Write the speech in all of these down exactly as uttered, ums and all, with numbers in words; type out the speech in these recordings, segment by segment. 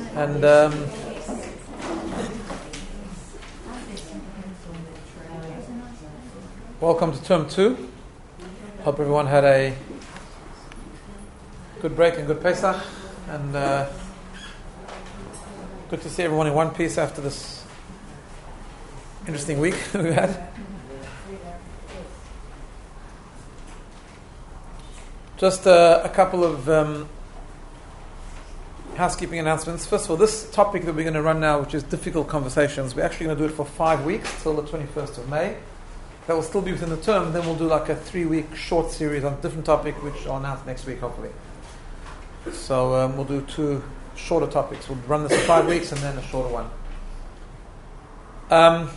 And um, welcome to term two. Hope everyone had a good break and good Pesach, and uh, good to see everyone in one piece after this interesting week we had. Just uh, a couple of um, housekeeping announcements. First of all, this topic that we're going to run now, which is difficult conversations, we're actually going to do it for five weeks till the twenty-first of May. That will still be within the term, and then we'll do like a three-week short series on a different topic, which I'll announce next week, hopefully. So um, we'll do two shorter topics. We'll run this for five weeks and then a shorter one. Um,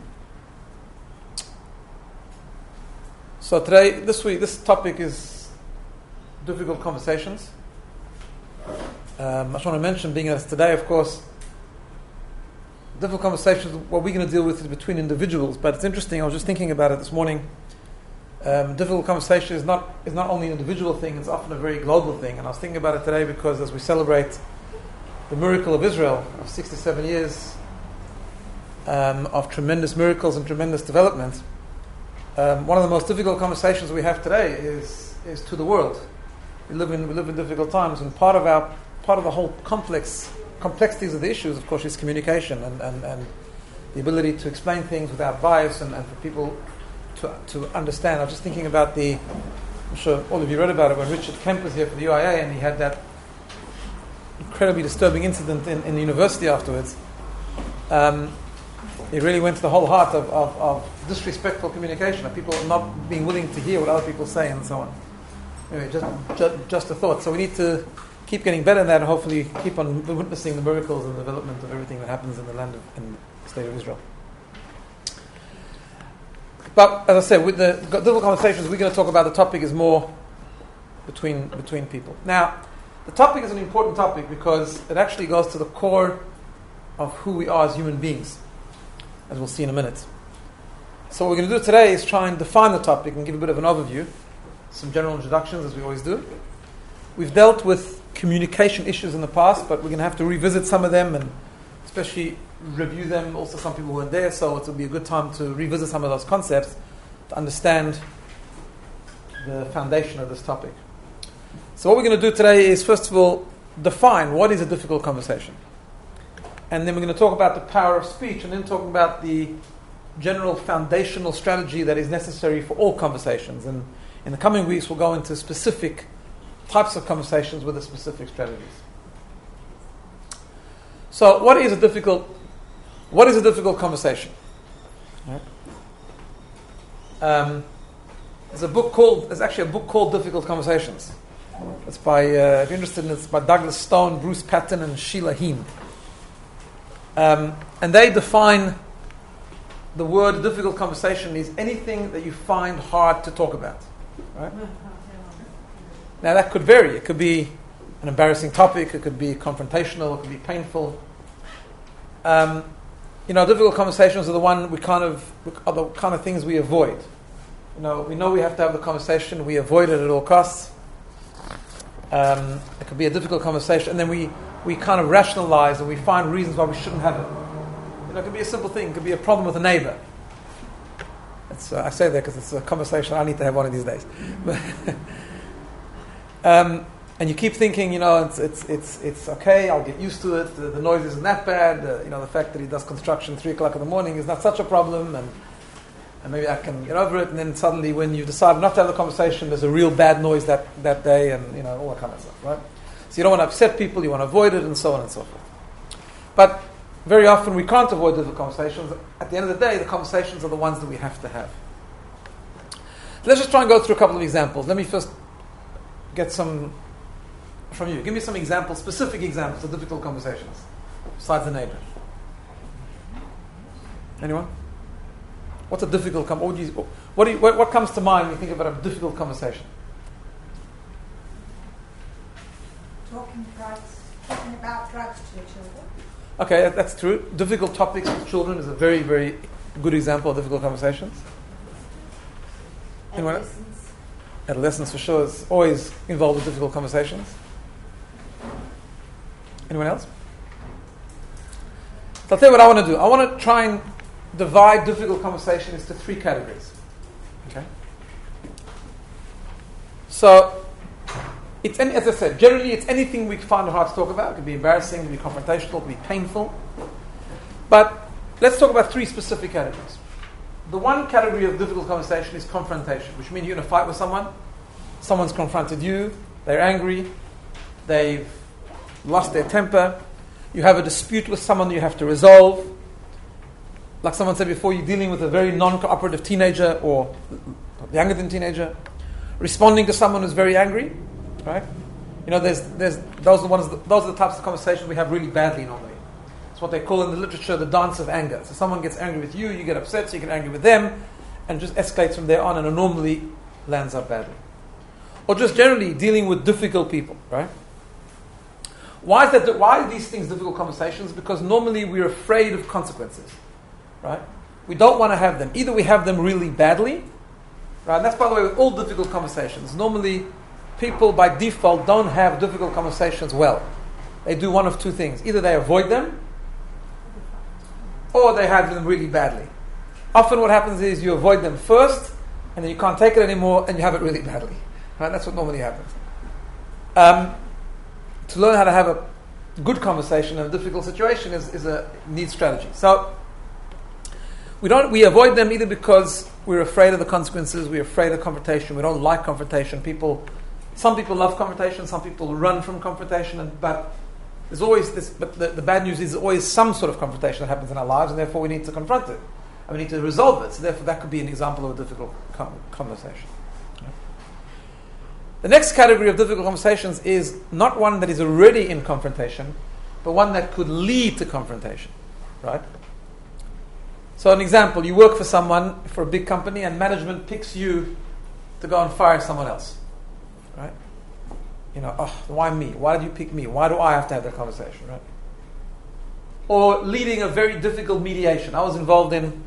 so today, this week, this topic is difficult conversations. Um, I just want to mention, being as today, of course, difficult conversations, what we're going to deal with is between individuals. But it's interesting, I was just thinking about it this morning. Um, difficult conversation is not is not only an individual thing, it's often a very global thing. And I was thinking about it today because as we celebrate the miracle of Israel of sixty-seven years um, of tremendous miracles and tremendous development, um, one of the most difficult conversations we have today is is to the world. We live in we live in difficult times, and part of our part of the whole complex complexities of the issues, of course, is communication and, and, and the ability to explain things without bias and, and for people to to understand. I was just thinking about the, I'm sure all of you read about it when Richard Kemp was here for the U I A and he had that incredibly disturbing incident in, in the university afterwards. Um, it really went to the whole heart of, of, of disrespectful communication, of people not being willing to hear what other people say and so on. Anyway, just, just just a thought. So we need to keep getting better in that and hopefully keep on witnessing the miracles and the development of everything that happens in the land of, in the state of Israel. But as I said, with the difficult conversations, we're going to talk about the topic is more between between people. Now, the topic is an important topic because it actually goes to the core of who we are as human beings, as we'll see in a minute. So what we're going to do today is try and define the topic and give a bit of an overview, some general introductions, as we always do. We've dealt with communication issues in the past, but we're going to have to revisit some of them and especially review them. Also, some people weren't there, so it will be a good time to revisit some of those concepts to understand the foundation of this topic. So what we're going to do today is, first of all, define what is a difficult conversation. And then we're going to talk about the power of speech, and then talk about the general foundational strategy that is necessary for all conversations. And in the coming weeks, we'll go into specific types of conversations with the specific strategies. So, what is a difficult? What is a difficult conversation? Right. Um, there's a book called. There's actually a book called Difficult Conversations. It's by. Uh, if you're interested in it, it's by Douglas Stone, Bruce Patton, and Sheila Heen. Um, and they define the word difficult conversation is anything that you find hard to talk about. Right? Now that could vary. It could be an embarrassing topic. It could be confrontational. It could be painful. Um, you know, difficult conversations are the one we kind of are the kind of things we avoid. You know, we know we have to have the conversation. We avoid it at all costs. Um, it could be a difficult conversation, and then we, we kind of rationalize and we find reasons why we shouldn't have it. You know, it could be a simple thing. It could be a problem with a neighbor. It's, uh, I say that because it's a conversation I need to have one of these days. um, and you keep thinking, you know, it's it's it's it's okay. I'll get used to it. The, the noise isn't that bad. Uh, you know, the fact that he does construction three o'clock in the morning is not such a problem, and and maybe I can get over it. And then suddenly, when you decide not to have the conversation, there's a real bad noise that that day, and you know, all that kind of stuff, right? So you don't want to upset people. You want to avoid it, and so on and so forth. But very often we can't avoid difficult conversations. At the end of the day, the conversations are the ones that we have to have. Let's just try and go through a couple of examples. Let me first get some from you. Give me some examples, specific examples of difficult conversations, besides the neighbor. Anyone? What's a difficult com- what, do you, what, do you, what, what comes to mind when you think about a difficult conversation? Talking drugs, talking about drugs to your children. Okay, that, that's true. Difficult topics with children is a very, very good example of difficult conversations. Anyone else? Adolescence. Adolescence for sure is always involved with difficult conversations. Anyone else? So I'll tell you what I want to do. I want to try and divide difficult conversation into three categories. Okay. So, it's any, as I said, generally it's anything we find it hard to talk about. It could be embarrassing, it could be confrontational, it could be painful. But let's talk about three specific categories. The one category of difficult conversation is confrontation, which means you're in a fight with someone, someone's confronted you, they're angry, they've lost their temper, you have a dispute with someone you have to resolve. Like someone said before, you're dealing with a very non-cooperative teenager or younger than teenager, responding to someone who's very angry, right? You know, there's, there's those are the ones, those are the types of conversations we have really badly normally. It's what they call in the literature the dance of anger. So someone gets angry with you, you get upset, so you get angry with them, and just escalates from there on, and it normally lands up badly. Or just generally dealing with difficult people, right? Why is that? Why are these things difficult conversations? Because normally we're afraid of consequences, right? We don't want to have them. Either we have them really badly, right? And that's, by the way, with all difficult conversations. Normally, people by default don't have difficult conversations well. They do one of two things. Either they avoid them, or they have them really badly. Often what happens is you avoid them first, and then you can't take it anymore, and you have it really badly. Right? That's what normally happens. Um, to learn how to have a good conversation in a difficult situation is, is a needs strategy. So we don't we avoid them either because we're afraid of the consequences, we're afraid of confrontation, we don't like confrontation. People, some people love confrontation, some people run from confrontation, and but there's always this. But the, the bad news is there's always some sort of confrontation that happens in our lives, and therefore we need to confront it, and we need to resolve it. So therefore, that could be an example of a difficult com- conversation. The next category of difficult conversations is not one that is already in confrontation, but one that could lead to confrontation, right? So an example, you work for someone, for a big company, and management picks you to go and fire someone else, right? You know, oh, why me? Why did you pick me? Why do I have to have that conversation, right? Or leading a very difficult mediation. I was involved in,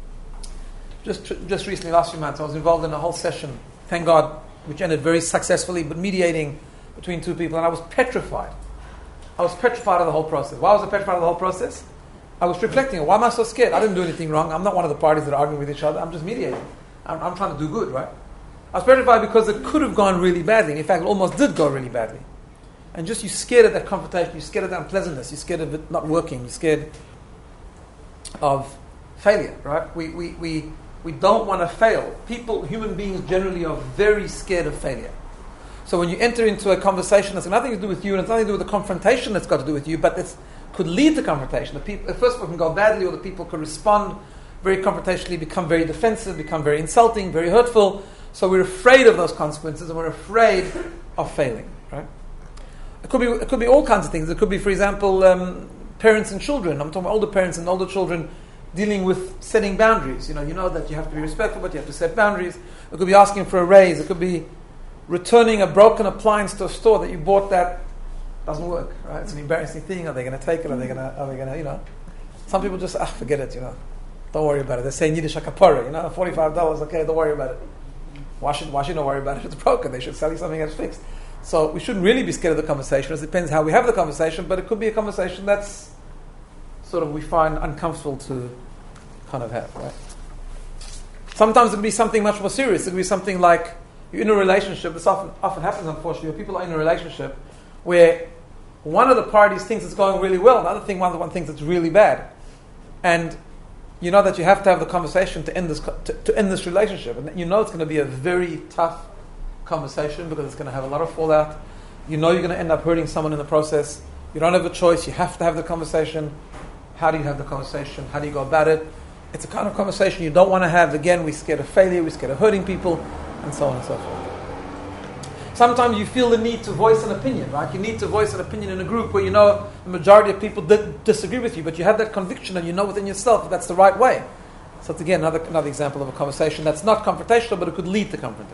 just just recently, last few months, I was involved in a whole session, thank God, which ended very successfully, but mediating between two people, and I was petrified. I was petrified of the whole process. Why was I petrified of the whole process? I was reflecting, why am I so scared? I didn't do anything wrong. I'm not one of the parties that are arguing with each other. I'm just mediating. I'm, I'm trying to do good, right? I was petrified because it could have gone really badly. In fact, it almost did go really badly. And just you're scared of that confrontation, you're scared of that unpleasantness, you're scared of it not working, you're scared of failure, right? We we we we don't want to fail. People, human beings generally are very scared of failure. So when you enter into a conversation that's got nothing to do with you, and it's nothing to do with the confrontation that's got to do with you, but it could lead to confrontation. The people, the first one can go badly, or the people could respond very confrontationally, become very defensive, become very insulting, very hurtful. So we're afraid of those consequences, and we're afraid of failing, right? It could be it could be all kinds of things. It could be, for example, um, parents and children. I'm talking about older parents and older children dealing with setting boundaries. You know, you know that you have to be respectful, but you have to set boundaries. It could be asking for a raise. It could be returning a broken appliance to a store that you bought that doesn't work. Right? It's an embarrassing thing. Are they going to take it? Are they going to? Are they going to? You know, some people just ah forget it. You know, don't worry about it. They say in Yiddish kapara. You know, forty-five dollars. Okay, don't worry about it. Why should why should you not worry about it? It's broken. They should sell you something that's fixed. So we shouldn't really be scared of the conversation. It depends how we have the conversation, but it could be a conversation that's sort of we find uncomfortable to kind of have, right? Sometimes it could be something much more serious. It could be something like you're in a relationship. This often often happens, unfortunately, where people are in a relationship where one of the parties thinks it's going really well, the other thing, one of the one thinks it's really bad, and you know that you have to have the conversation to end this to, to end this relationship, and you know it's going to be a very tough conversation because it's going to have a lot of fallout. You know you're going to end up hurting someone in the process. You don't have a choice. You have to have the conversation. How do you have the conversation? How do you go about it? It's a kind of conversation you don't want to have. Again, we're scared of failure. We're scared of hurting people, and so on and so forth. Sometimes you feel the need to voice an opinion, right? You need to voice an opinion in a group where you know the majority of people did disagree with you, but you have that conviction and you know within yourself that that's the right way. So it's again another another example of a conversation that's not confrontational, but it could lead to confrontation.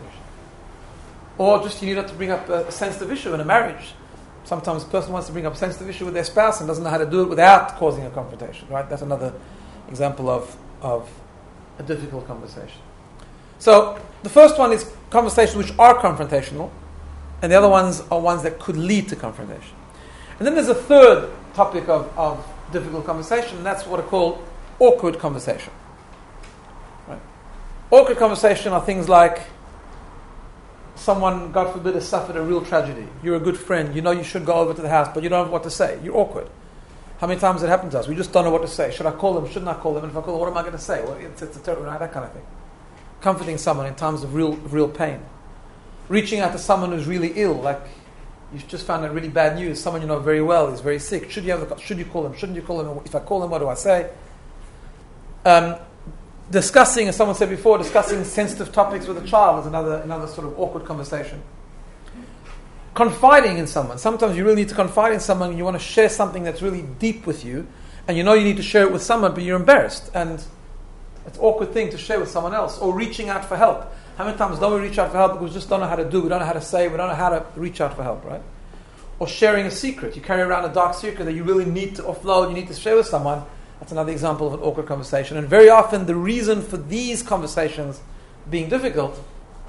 Or just you need to bring up a sensitive issue in a marriage. Sometimes a person wants to bring up a sensitive issue with their spouse and doesn't know how to do it without causing a confrontation, right? That's another example of, of a difficult conversation. So the first one is conversations which are confrontational, and the other ones are ones that could lead to confrontation. And then there's a third topic of, of difficult conversation, and that's what I call awkward conversation. Right? Awkward conversation are things like someone, God forbid, has suffered a real tragedy. You're a good friend. You know you should go over to the house, but you don't know what to say. You're awkward. How many times it happened to us? We just don't know what to say. Should I call them? Shouldn't I call them? And if I call them, what am I going to say? Well, it's, it's a terrible, right? That kind of thing. Comforting someone in times of real, of real pain. Reaching out to someone who's really ill, like you just found out really bad news. Someone you know very well is very sick. Should you have? The, should you call them? Shouldn't you call them? If I call them, what do I say? Um, discussing, as someone said before, discussing sensitive topics with a child is another another sort of awkward conversation. Confiding in someone. Sometimes you really need to confide in someone and you want to share something that's really deep with you, and you know you need to share it with someone, but you're embarrassed, and it's an awkward thing to share with someone else. Or reaching out for help. How many times don't we reach out for help because we just don't know how to do, we don't know how to say, we don't know how to reach out for help, right? Or sharing a secret. You carry around a dark secret that you really need to offload, you need to share with someone. That's another example of an awkward conversation. And very often the reason for these conversations being difficult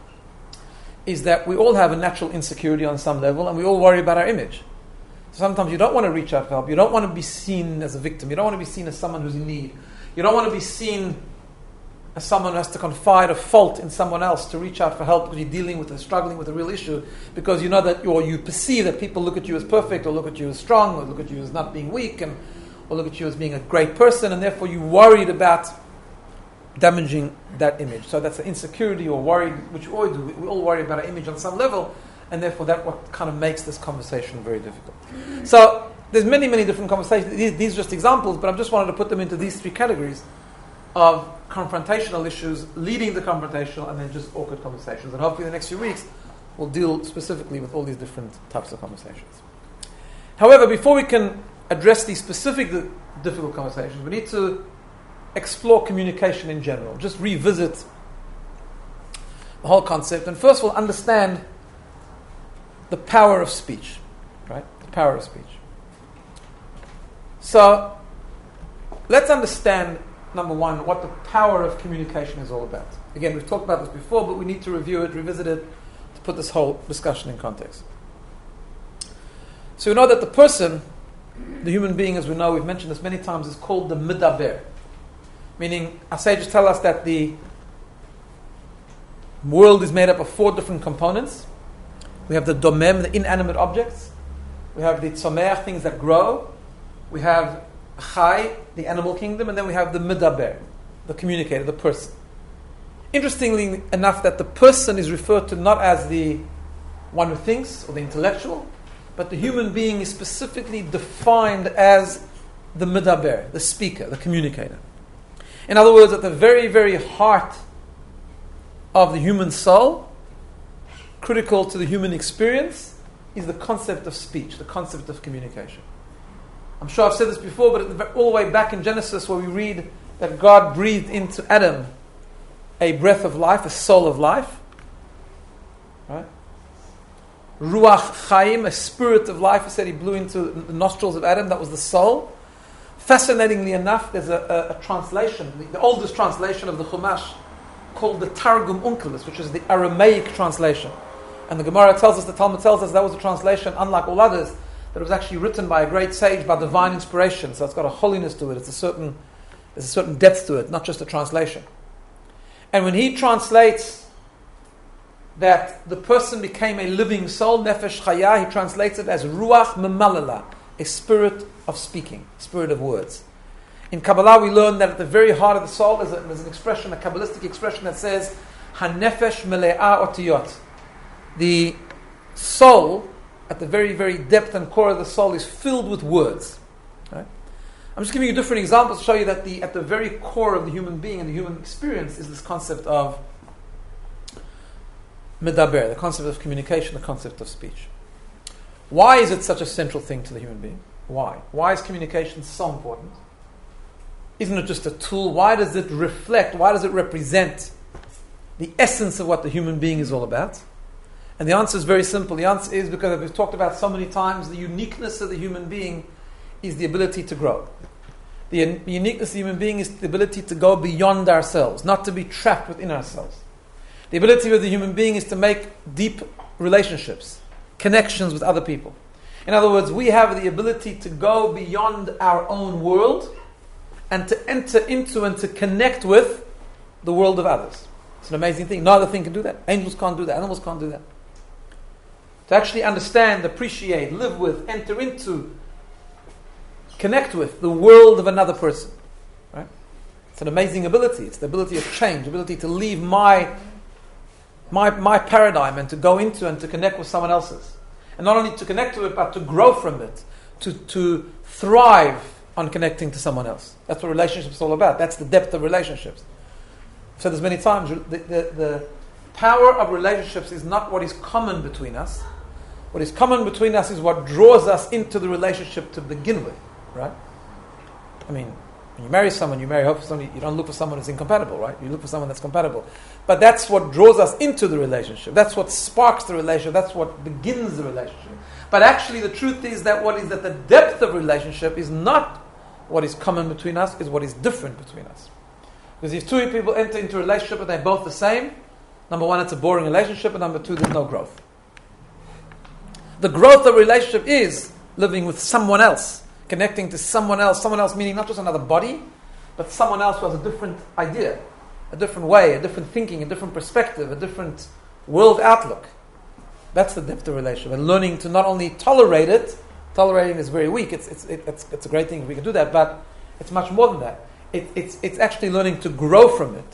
is that we all have a natural insecurity on some level, and we all worry about our image. So sometimes you don't want to reach out for help. You don't want to be seen as a victim. You don't want to be seen as someone who's in need. You don't want to be seen as someone who has to confide a fault in someone else to reach out for help because you're dealing with and struggling with a real issue, because you know that, or you perceive that people look at you as perfect, or look at you as strong, or look at you as not being weak, and or look at you as being a great person, and therefore you're worried about damaging that image. So that's an insecurity or worry, which we all do. We all worry about our image on some level, and therefore that's what kind of makes this conversation very difficult. So there's many, many different conversations. These, these are just examples, but I just wanted to put them into these three categories of confrontational issues, leading to confrontational, and then just awkward conversations. And hopefully in the next few weeks we'll deal specifically with all these different types of conversations. However, before we can address these specific di- difficult conversations, we need to explore communication in general, just revisit the whole concept, and first of all understand the power of speech, right? The power of speech. So let's understand, number one, what the power of communication is all about. Again, we've talked about this before, but we need to review it, revisit it, to put this whole discussion in context. So we know that the person, the human being, as we know, we've mentioned this many times, is called the midaber. Meaning, our sages tell us that the world is made up of four different components. We have the domem, the inanimate objects. We have the tzomeach, things that grow. We have chai, the animal kingdom. And then we have the midaber, the communicator, the person. Interestingly enough, that the person is referred to not as the one who thinks or the intellectual, but the human being is specifically defined as the midaber, the speaker, the communicator. In other words, at the very, very heart of the human soul, critical to the human experience, is the concept of speech, the concept of communication. I'm sure I've said this before, but the, all the way back in Genesis, where we read that God breathed into Adam a breath of life, a soul of life, right? Ruach Chaim, a spirit of life. He said he blew into the nostrils of Adam. That was the soul. Fascinatingly enough, there's a, a, a translation, the, the oldest translation of the Chumash, called the Targum Onkelos, which is the Aramaic translation. And the Gemara tells us, the Talmud tells us, that was a translation, unlike all others, that was actually written by a great sage by divine inspiration. So it's got a holiness to it. It's a certain, there's a certain depth to it, not just a translation. And when he translates that the person became a living soul, nefesh chaya, he translates it as ruach memalala, a spirit of speaking, spirit of words. In Kabbalah we learn that at the very heart of the soul there's, a, there's an expression, a Kabbalistic expression that says hanefesh mele'a otiyot. The soul, at the very, very depth and core of the soul, is filled with words. Right? I'm just giving you different examples to show you that the at the very core of the human being and the human experience is this concept of medaber, the concept of communication, the concept of speech. Why is it such a central thing to the human being? Why? Why is communication so important? Isn't it just a tool? Why does it reflect, why does it represent the essence of what the human being is all about? And the answer is very simple. The answer is because, as we've talked about so many times, the uniqueness of the human being is the ability to grow. The un- uniqueness of the human being is the ability to go beyond ourselves, not to be trapped within ourselves. The ability of the human being is to make deep relationships, connections with other people. In other words, we have the ability to go beyond our own world and to enter into and to connect with the world of others. It's an amazing thing. No other thing can do that. Angels can't do that. Animals can't do that. To actually understand, appreciate, live with, enter into, connect with the world of another person. Right? It's an amazing ability. It's the ability of change, the ability to leave my, my, my paradigm and to go into and to connect with someone else's. And not only to connect to it, but to grow from it, to, to thrive on connecting to someone else. That's what relationships is all about. That's the depth of relationships. I've said this many times. The, the, the power of relationships is not what is common between us. What is common between us is what draws us into the relationship to begin with, right? I mean, when you marry someone, you marry hope for someone, you don't look for someone who's incompatible, right? You look for someone that's compatible. But that's what draws us into the relationship. That's what sparks the relationship. That's what begins the relationship. But actually the truth is that what is that the depth of relationship is not what is common between us, is what is different between us. Because if two people enter into a relationship and they're both the same, number one, it's a boring relationship, and number two, there's no growth. The growth of a relationship is living with someone else, connecting to someone else, someone else meaning not just another body, but someone else who has a different idea, a different way, a different thinking, a different perspective, a different world outlook. That's the depth of relationship. And learning to not only tolerate it, tolerating is very weak, it's, it's, it, it's, it's a great thing if we can do that, but it's much more than that. It, it's, it's actually learning to grow from it.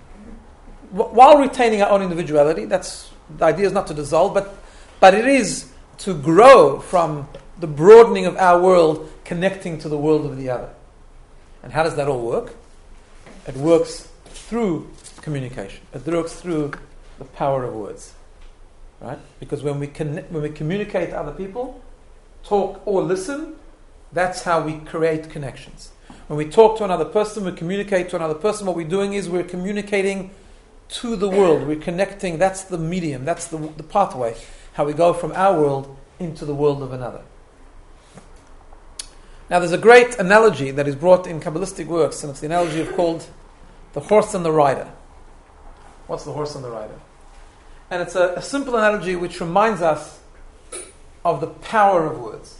W- while retaining our own individuality, that's, the idea is not to dissolve, but, but it is to grow from the broadening of our world, connecting to the world of the other. And how does that all work? It works through communication. It works through the power of words, right? Because when we connect, when we communicate to other people, talk or listen, that's how we create connections. When we talk to another person, we communicate to another person. What we're doing is we're communicating to the world. We're connecting. That's the medium. That's the, the pathway. How we go from our world into the world of another. Now there's a great analogy that is brought in Kabbalistic works, and it's the analogy of called the horse and the rider. What's the horse and the rider? And it's a, a simple analogy which reminds us of the power of words.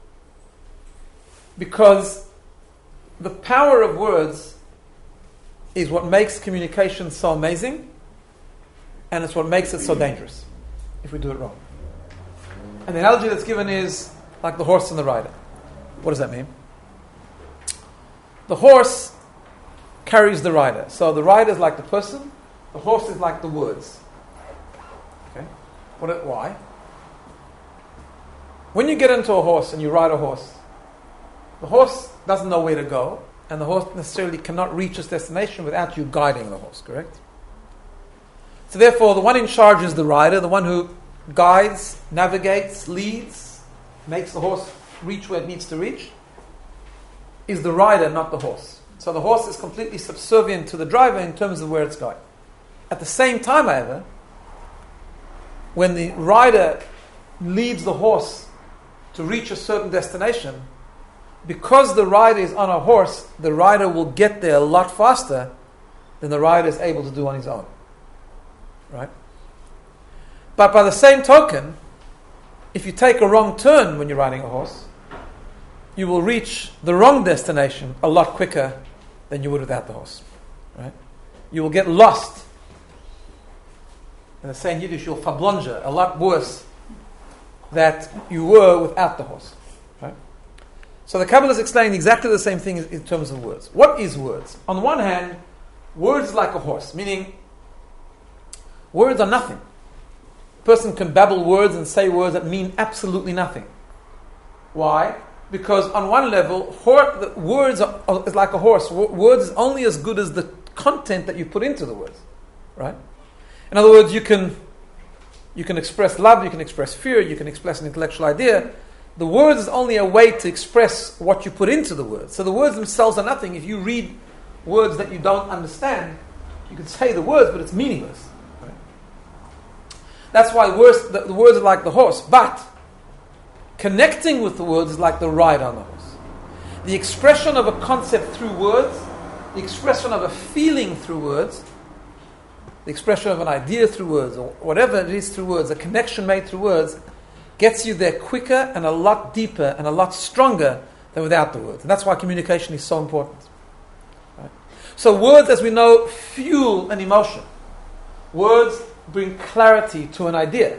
Because the power of words is what makes communication so amazing, and it's what makes it so dangerous if we do it wrong. And the analogy that's given is like the horse and the rider. What does that mean? The horse carries the rider. So the rider is like the person, the horse is like the words. Okay? What? Why? When you get into a horse and you ride a horse, the horse doesn't know where to go, and the horse necessarily cannot reach its destination without you guiding the horse, correct? So therefore, the one in charge is the rider, the one who guides, navigates, leads, makes the horse reach where it needs to reach, is the rider, not the horse. So the horse is completely subservient to the driver in terms of where it's going. At the same time, however, when the rider leads the horse to reach a certain destination, because the rider is on a horse, the rider will get there a lot faster than the rider is able to do on his own. Right? But by the same token, if you take a wrong turn when you're riding a horse, you will reach the wrong destination a lot quicker than you would without the horse. Right? You will get lost. In the same Yiddish, you'll verblonge a lot worse than you were without the horse. Right? So the Kabbalah is explaining exactly the same thing in terms of words. What is words? On the one hand, words are like a horse, meaning words are nothing. A person can babble words and say words that mean absolutely nothing. Why? Because on one level, hor- the words are, are, is like a horse. W- words is only as good as the content that you put into the words. Right? In other words, you can you can express love, you can express fear, you can express an intellectual idea. The words is only a way to express what you put into the words. So the words themselves are nothing. If you read words that you don't understand, you can say the words, but it's meaningless. Right? That's why words, the, the words are like the horse. But connecting with the words is like the ride on the horse. The expression of a concept through words, the expression of a feeling through words, the expression of an idea through words, or whatever it is through words, a connection made through words, gets you there quicker and a lot deeper and a lot stronger than without the words. And that's why communication is so important. Right? So words, as we know, fuel an emotion. Words bring clarity to an idea.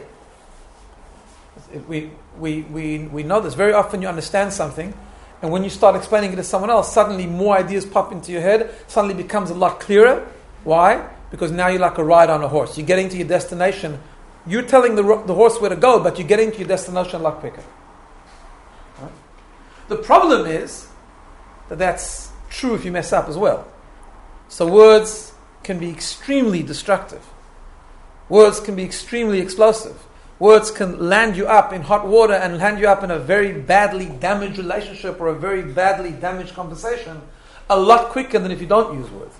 We, we, we, we know this. Very often you understand something, and when you start explaining it to someone else, suddenly more ideas pop into your head, suddenly becomes a lot clearer. Why? Because now you're like a ride on a horse. You're getting to your destination. You're telling the, the horse where to go, but you're getting to your destination a lot quicker. Right? The problem is that that's true if you mess up as well. So words can be extremely destructive. Words can be extremely explosive. Words can land you up in hot water and land you up in a very badly damaged relationship or a very badly damaged conversation a lot quicker than if you don't use words.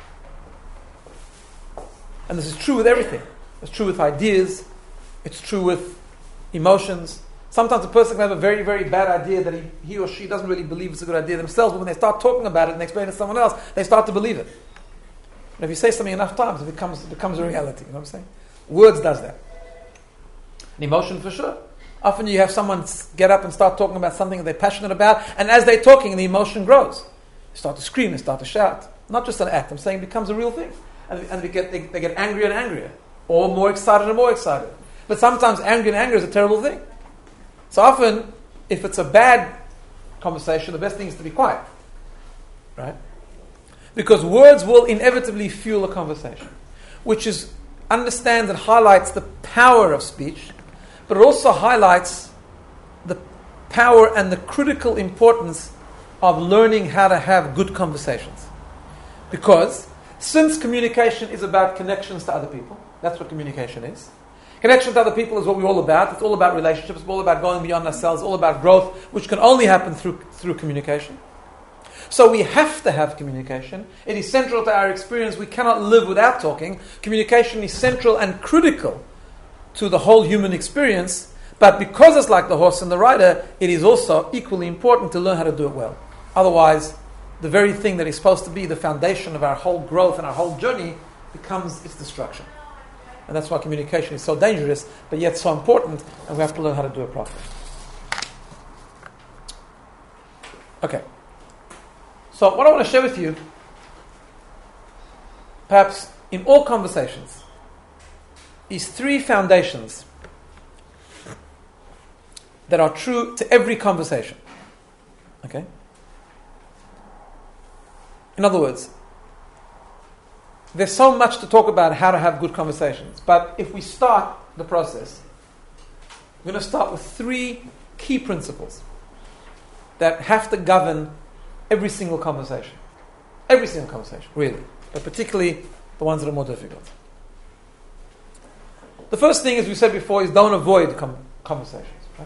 And this is true with everything. It's true with ideas. It's true with emotions. Sometimes a person can have a very, very bad idea that he, he or she doesn't really believe it's a good idea themselves, but when they start talking about it and explain it to someone else, they start to believe it. And if you say something enough times, it becomes, it becomes a reality. You know what I'm saying? Words does that. An emotion for sure. Often you have someone get up and start talking about something that they're passionate about, and as they're talking, the emotion grows. They start to scream, they start to shout. Not just an act, I'm saying it becomes a real thing. And, and they, get, they, they get angrier and angrier, or more excited and more excited. But sometimes anger and anger is a terrible thing. So often, if it's a bad conversation, the best thing is to be quiet. Right? Because words will inevitably fuel a conversation, which is understands and highlights the power of speech, but it also highlights the power and the critical importance of learning how to have good conversations. Because since communication is about connections to other people, that's what communication is. Connection to other people is what we're all about. It's all about relationships. It's all about going beyond ourselves. It's all about growth, which can only happen through through communication. So we have to have communication. It is central to our experience. We cannot live without talking. Communication is central and critical to the whole human experience. But because it's like the horse and the rider, it is also equally important to learn how to do it well. Otherwise, the very thing that is supposed to be the foundation of our whole growth and our whole journey becomes its destruction. And that's why communication is so dangerous, but yet so important, and we have to learn how to do it properly. Okay. So what I want to share with you, perhaps in all conversations, is three foundations that are true to every conversation. Okay? In other words, there's so much to talk about how to have good conversations. But if we start the process, we're going to start with three key principles that have to govern every single conversation. Every single conversation, really. But particularly the ones that are more difficult. The first thing, as we said before, is don't avoid com- conversations. Right?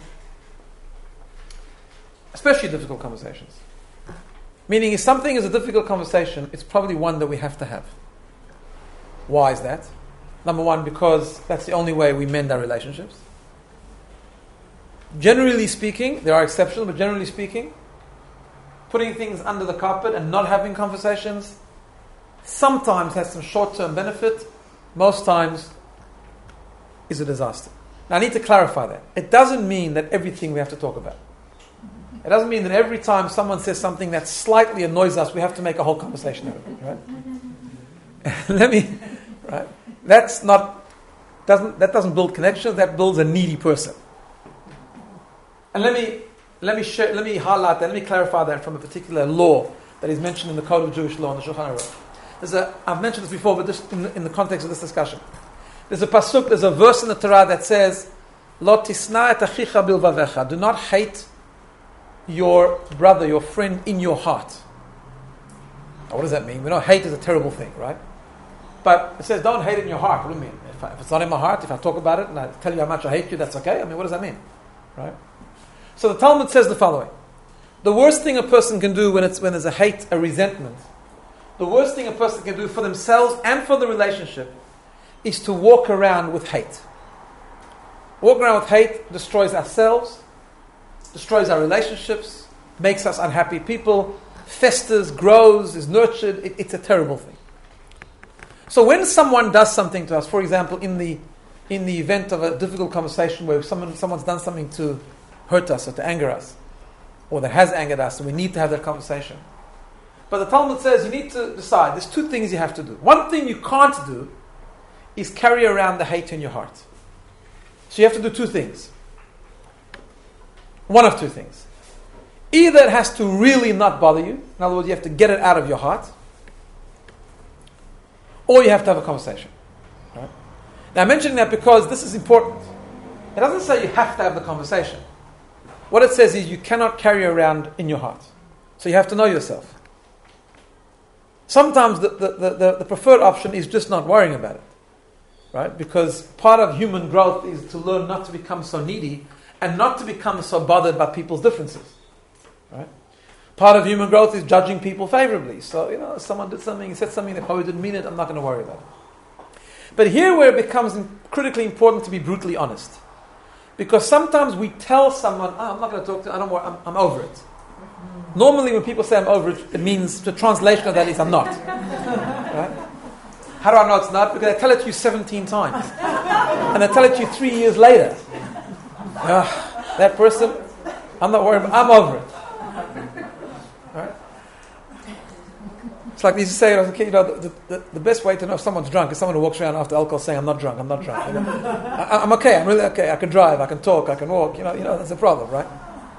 Especially difficult conversations. Meaning if something is a difficult conversation, it's probably one that we have to have. Why is that? Number one, because that's the only way we mend our relationships. Generally speaking, there are exceptions, but generally speaking, putting things under the carpet and not having conversations sometimes has some short-term benefit, most times is a disaster. Now I need to clarify that. It doesn't mean that everything we have to talk about. It doesn't mean that every time someone says something that slightly annoys us, we have to make a whole conversation out of it, right? Let me, right? That's not, doesn't, that doesn't build connections, that builds a needy person. And let me, let me share, let me highlight that, let me clarify that from a particular law that is mentioned in the Code of Jewish Law in the Shulchan Aruch. There's a, I've mentioned this before, but just in the, in the context of this discussion. There's a pasuk, there's a verse in the Torah that says, Lo tisna et achicha bilvavecha. Do not hate your brother, your friend in your heart. Now, what does that mean? We know hate is a terrible thing, right? But it says don't hate it in your heart. What do you mean? If, I, if it's not in my heart, if I talk about it and I tell you how much I hate you, that's okay? I mean, what does that mean? Right? So the Talmud says the following. The worst thing a person can do when it's when there's a hate, a resentment, the worst thing a person can do for themselves and for the relationship is to walk around with hate. Walk around with hate destroys ourselves, destroys our relationships, makes us unhappy people, festers, grows, is nurtured. It, it's a terrible thing. So when someone does something to us, for example, in the in the event of a difficult conversation where someone someone's done something to hurt us or to anger us, or that has angered us, and we need to have that conversation. But the Talmud says you need to decide. There's two things you have to do. One thing you can't do is carry around the hate in your heart. So you have to do two things. One of two things. Either it has to really not bother you. In other words, you have to get it out of your heart. Or you have to have a conversation. Right? Now I'm mentioning that because this is important. It doesn't say you have to have the conversation. What it says is you cannot carry around in your heart. So you have to know yourself. Sometimes the, the, the, the preferred option is just not worrying about it. Right? Because part of human growth is to learn not to become so needy and not to become so bothered by people's differences. Right? Part of human growth is judging people favorably. So, you know, someone did something, said something, they probably didn't mean it, I'm not going to worry about it. But here where it becomes critically important to be brutally honest. Because sometimes we tell someone, oh, I'm not going to talk to you, I don't worry, I'm, I'm over it. Normally when people say I'm over it, it means, the translation of that is I'm not. Right? How do I know it's not? Because I tell it to you seventeen times. And I tell it to you three years later. Uh, that person, I'm not worried, I'm over it. Right? It's like they used to say when I was a kid, you know, the, the, the best way to know if someone's drunk is someone who walks around after alcohol saying, I'm not drunk, I'm not drunk. I go, I, I'm okay, I'm really okay, I can drive, I can talk, I can walk, you know, you know, that's a problem, right?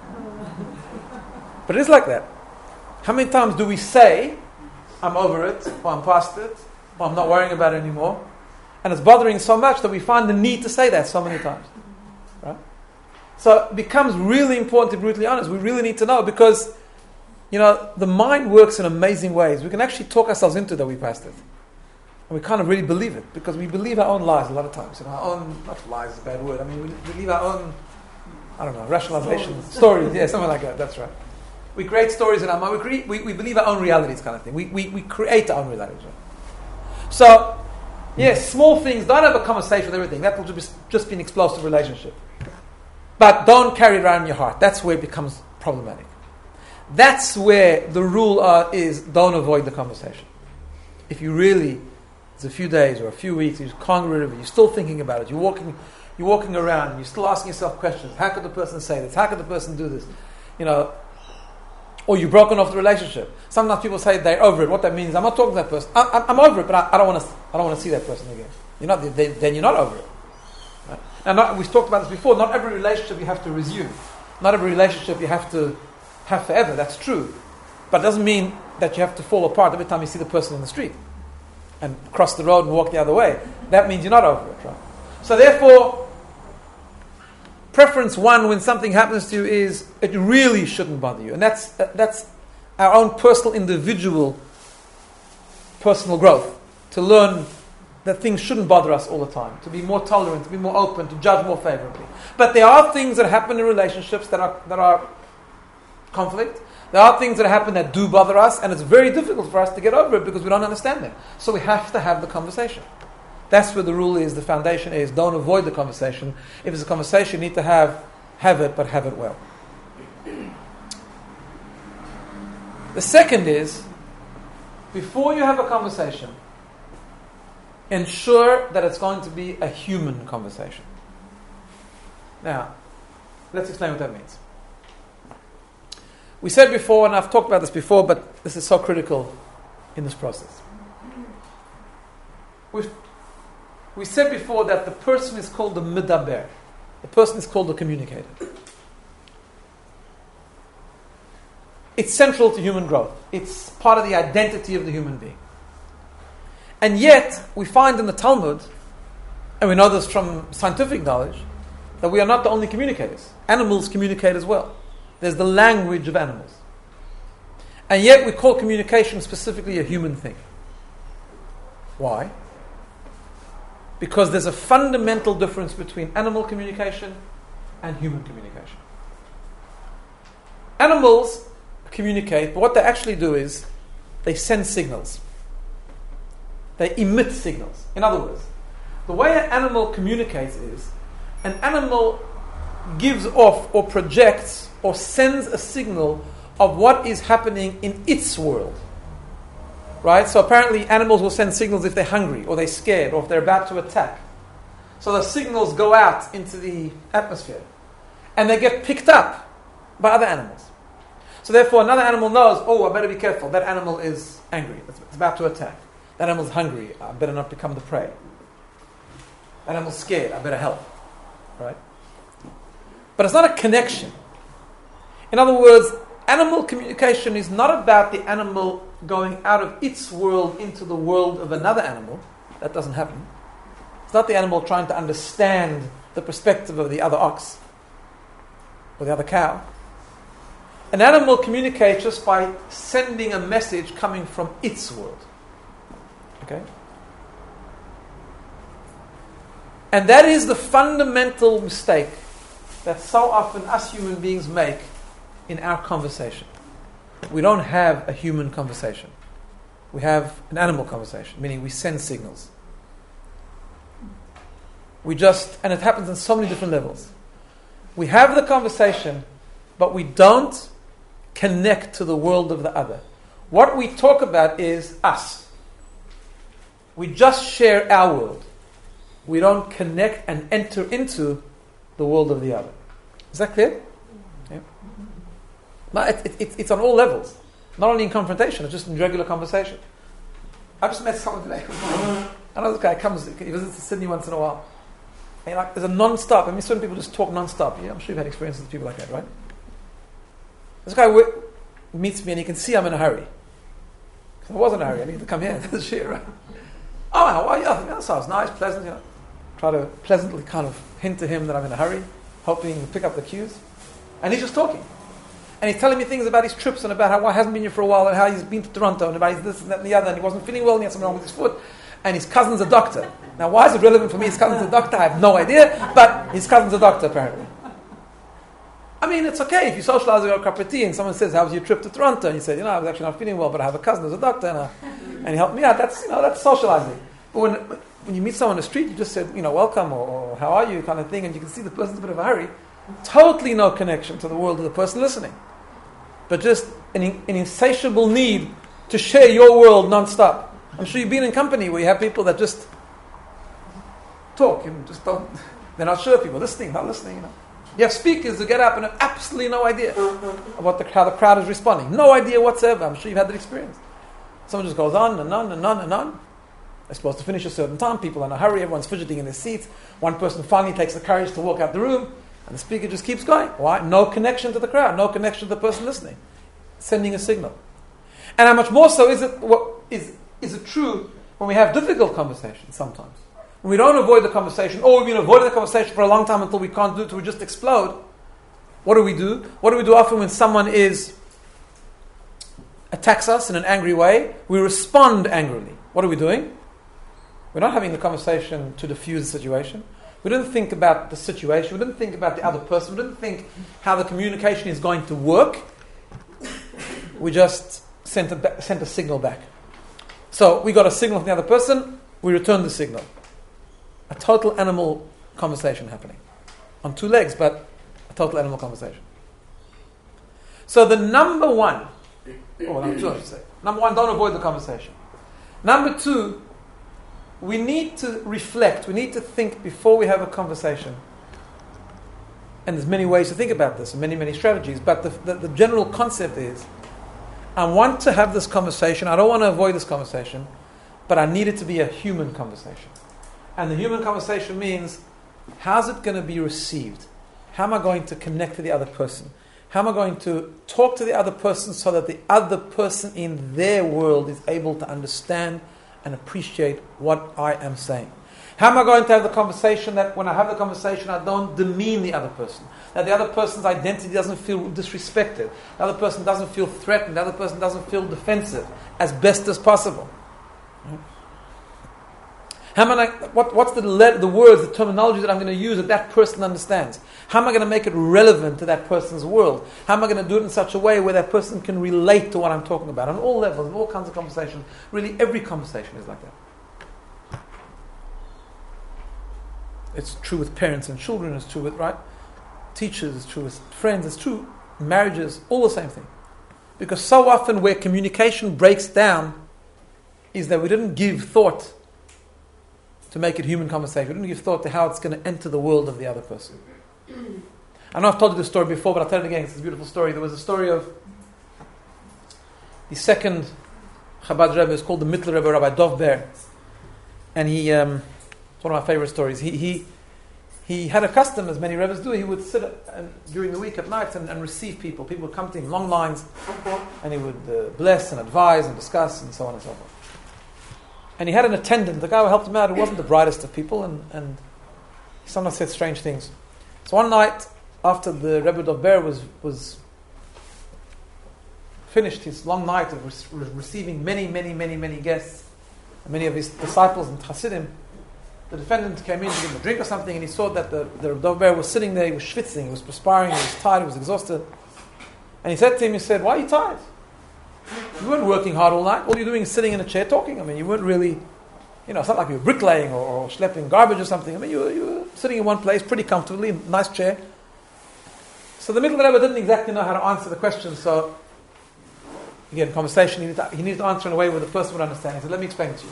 But it is like that. How many times do we say, I'm over it, or I'm past it, or I'm not worrying about it anymore, and it's bothering so much that we find the need to say that so many times. Right? So it becomes really important to be brutally honest. We really need to know because, you know, the mind works in amazing ways. We can actually talk ourselves into that we passed it. And we kind of really believe it because we believe our own lies a lot of times. You know, our own, not lies is a bad word, I mean, we believe our own, I don't know, rationalization, stories, stories yeah, something like that, that's right. We create stories in our mind. We, create, we, we believe our own realities, kind of thing. We, we, we create our own realities. Right? So, yes, small things. Don't have a conversation with everything. That will just, just be an explosive relationship. But don't carry it around in your heart. That's where it becomes problematic. That's where the rule uh, is don't avoid the conversation. If you really, it's a few days or a few weeks, you can't get rid of it, you're still thinking about it, you're walking, you're walking around, and you're still asking yourself questions. How could the person say this? How could the person do this? You know, or you've broken off the relationship. Sometimes people say they're over it. What that means, I'm not talking to that person. I, I'm over it, but I, I don't want to. I don't want to see that person again. You're not. They, then you're not over it. Right? Now, not, we've talked about this before. Not every relationship you have to resume. Not every relationship you have to have forever. That's true, but it doesn't mean that you have to fall apart every time you see the person in the street and cross the road and walk the other way. That means you're not over it, right? So therefore, preference one when something happens to you is it really shouldn't bother you, and that's that's our own personal, individual, personal growth to learn that things shouldn't bother us all the time, to be more tolerant, to be more open, to judge more favorably. But there are things that happen in relationships that are that are conflict. There are things that happen that do bother us, and it's very difficult for us to get over it because we don't understand them. So we have to have the conversation. That's where the rule is, the foundation is, don't avoid the conversation. If it's a conversation you need to have, have it, but have it well. The second is, before you have a conversation, ensure that it's going to be a human conversation. Now, let's explain what that means. We said before, and I've talked about this before, but this is so critical in this process. We've We said before that the person is called the medaber. The person is called the communicator. It's central to human growth. It's part of the identity of the human being. And yet, we find in the Talmud, and we know this from scientific knowledge, that we are not the only communicators. Animals communicate as well. There's the language of animals. And yet we call communication specifically a human thing. Why? Because there's a fundamental difference between animal communication and human communication. Animals communicate, but what they actually do is they send signals. They emit signals. In other words, the way an animal communicates is an animal gives off or projects or sends a signal of what is happening in its world. Right? So apparently animals will send signals if they're hungry or they're scared or if they're about to attack. So the signals go out into the atmosphere. And they get picked up by other animals. So therefore another animal knows, oh, I better be careful. That animal is angry. It's about to attack. That animal's hungry. I better not become the prey. That animal's scared. I better help. Right? But it's not a connection. In other words, animal communication is not about the animal going out of its world into the world of another animal. That doesn't happen. It's not the animal trying to understand the perspective of the other ox or the other cow. An animal communicates just by sending a message coming from its world. Okay? And that is the fundamental mistake that so often us human beings make in our conversation. We don't have a human conversation. We have an animal conversation, meaning we send signals. We just, and it happens on so many different levels. We have the conversation, but we don't connect to the world of the other. What we talk about is us. We just share our world. We don't connect and enter into the world of the other. Is that clear? Yeah. But it, it, it, it's on all levels. Not only in confrontation, it's just in regular conversation. I just met someone today. I know this guy comes, he visits Sydney once in a while. And like, there's a non-stop. I mean, certain people just talk non-stop. Yeah, I'm sure you've had experiences with people like that, right? This guy w- meets me and he can see I'm in a hurry. I was in a hurry. I need to come here. This shit, right? Oh, how are you? Yeah, sounds nice, pleasant, you know. Try to pleasantly kind of hint to him that I'm in a hurry, hoping to pick up the cues. And he's just talking. And he's telling me things about his trips and about how he hasn't been here for a while and how he's been to Toronto and about his this and that and the other and he wasn't feeling well and he had something wrong with his foot. And his cousin's a doctor. Now, why is it relevant for me? His cousin's a doctor. I have no idea. But his cousin's a doctor, apparently. I mean, it's okay if you socialize with a cup of tea and someone says, how was your trip to Toronto? And you say, you know, I was actually not feeling well, but I have a cousin who's a doctor and, uh, and he helped me out. That's, you know, that's socializing. But when when you meet someone on the street, you just said, you know, welcome or, or how are you kind of thing, and you can see the person's in a bit of a hurry. Totally no connection to the world of the person listening. But just an, an insatiable need to share your world non-stop. I'm sure you've been in company where you have people that just talk and just don't, they're not sure people, listening, not listening, you know. You have speakers who get up and have absolutely no idea about the, how the crowd is responding. No idea whatsoever. I'm sure you've had that experience. Someone just goes on and on and on and on. They're supposed to finish a certain time. People are in a hurry. Everyone's fidgeting in their seats. One person finally takes the courage to walk out the room. And the speaker just keeps going. Why? No connection to the crowd. No connection to the person listening. Sending a signal. And how much more so is it, what, is, is it true when we have difficult conversations sometimes? When we don't avoid the conversation, or we've been avoiding the conversation for a long time until we can't do it, until we just explode. What do we do? What do we do often when someone is attacks us in an angry way? We respond angrily. What are we doing? We're not having the conversation to diffuse the situation. We didn't think about the situation. We didn't think about the other person. We didn't think how the communication is going to work. We just sent a, ba- sent a signal back. So we got a signal from the other person. We returned the signal. A total animal conversation happening. On two legs, but a total animal conversation. So the number one, or number two I should say. Number one, don't avoid the conversation. Number two, we need to reflect, we need to think before we have a conversation. And there's many ways to think about this, and many, many strategies, but the, the, the general concept is, I want to have this conversation, I don't want to avoid this conversation, but I need it to be a human conversation. And the human conversation means, how's it going to be received? How am I going to connect to the other person? How am I going to talk to the other person so that the other person in their world is able to understand and appreciate what I am saying? How am I going to have the conversation that when I have the conversation I don't demean the other person? That the other person's identity doesn't feel disrespected. The other person doesn't feel threatened. The other person doesn't feel defensive as best as possible. How am I, what, what's the, le- the words, the terminology that I'm going to use that that person understands? How am I going to make it relevant to that person's world? How am I going to do it in such a way where that person can relate to what I'm talking about? On all levels, in all kinds of conversations. Really, every conversation is like that. It's true with parents and children, it's true with, right? Teachers, it's true with friends, it's true marriages, all the same thing. Because so often where communication breaks down is that we didn't give thought to make it human conversation. We didn't give thought to how it's going to enter the world of the other person. I know I've told you this story before, but I'll tell it again. It's a beautiful story. There was a story of the second Chabad Rebbe. It's called the Mittler Rebbe, Rabbi Dov Ber. And he, um, it's one of my favorite stories. He he he had a custom, as many Rebbes do. He would sit and, during the week at night and, and receive people. People would come to him, long lines, and he would uh, bless and advise and discuss and so on and so forth. And he had an attendant, the guy who helped him out, who wasn't the brightest of people, and, and he sometimes said strange things. So one night, after the Rebbe Dov Ber was was finished his long night of re- receiving many, many, many, many guests, and many of his disciples and Hasidim, the defendant came in to give him a drink or something, and he saw that the, the Rebbe Dov Ber was sitting there, he was schwitzing, he was perspiring, he was tired, he was exhausted. And he said to him, he said, "Why are you tired? You weren't working hard all night. All you're doing is sitting in a chair talking. I mean, you weren't really, you know, it's not like you were bricklaying or, or schlepping garbage or something. I mean, you were, you were sitting in one place pretty comfortably, nice chair." So the middle Rebbe didn't exactly know how to answer the question, so again, conversation, he needed, to, he needed to answer in a way where the person would understand. He said, "Let me explain it to you."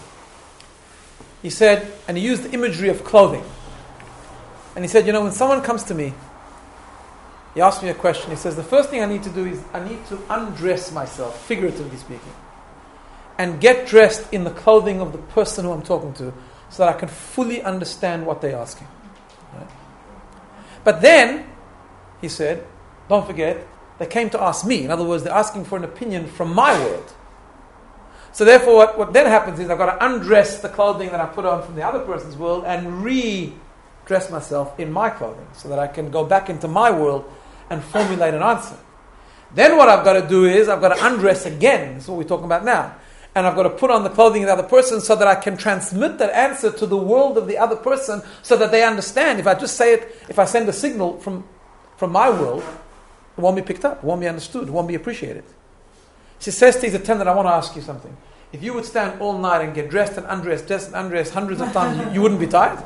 He said, and he used the imagery of clothing. And he said, "You know, when someone comes to me, he asks me a question. He says, the first thing I need to do is I need to undress myself, figuratively speaking, and get dressed in the clothing of the person who I'm talking to so that I can fully understand what they're asking." Right? But then, he said, don't forget, they came to ask me. In other words, they're asking for an opinion from my world. So therefore, what, what then happens is I've got to undress the clothing that I put on from the other person's world and re-dress myself in my clothing so that I can go back into my world and formulate an answer. Then what I've got to do is I've got to undress again. That's what we're talking about now. And I've got to put on the clothing of the other person so that I can transmit that answer to the world of the other person so that they understand. If I just say it, if I send a signal from, from my world, it won't be picked up, it won't be understood, it won't be appreciated. She says to his attendant, "I want to ask you something. If you would stand all night and get dressed and undressed, dressed and undressed hundreds of times, you, you wouldn't be tired?"